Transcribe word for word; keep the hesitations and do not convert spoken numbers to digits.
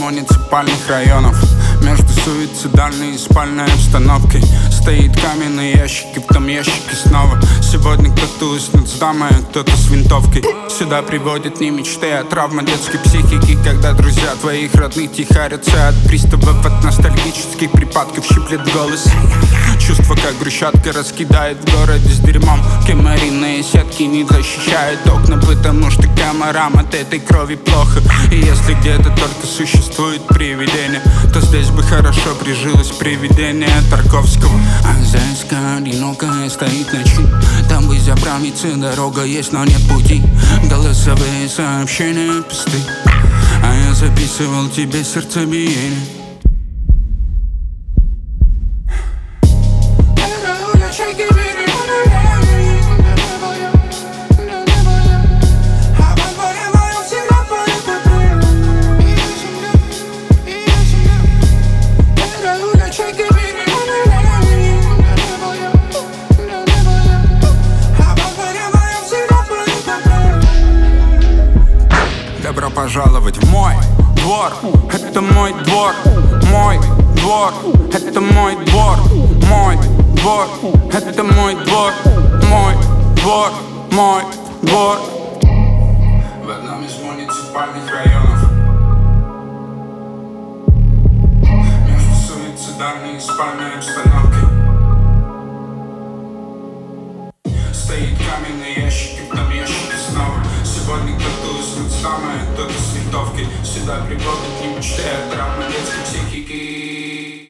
муниципальных районов. Между суицидальной и спальной обстановкой стоит каменный ящик, и в том ящике снова сегодня кто-то уснет с дамой, а кто-то с винтовкой. Сюда приводят не мечты, а травма детской психики, когда друзья твоих родных тихарятся от приступов, от ностальгических припадков щиплет голос. Чувство, как брусчатка раскидает в городе с дерьмом. Комариные сетки не защищают окна, потому что комарам от этой крови плохо. И если где-то только существует привидение, то здесь бы хорошо прижилось привидение Тарковского. А зайска одинокая стоит ночью, там бы заправиться дорога есть, но нет пути. Голосовые сообщения пусты, а я записывал тебе сердцебиение. Добро пожаловать в мой двор, это мой двор, мой двор, это мой двор, мой двор, это мой двор, мой двор, мой двор. В одном из муниципальных районов между суицидальной и спальной обстановкой стоит каменный ящик, и в том ящике снова сегодня кто-то уснет с дамой, а кто-то с винтовкой. Сюда приводят не мечты, а травма детской психики.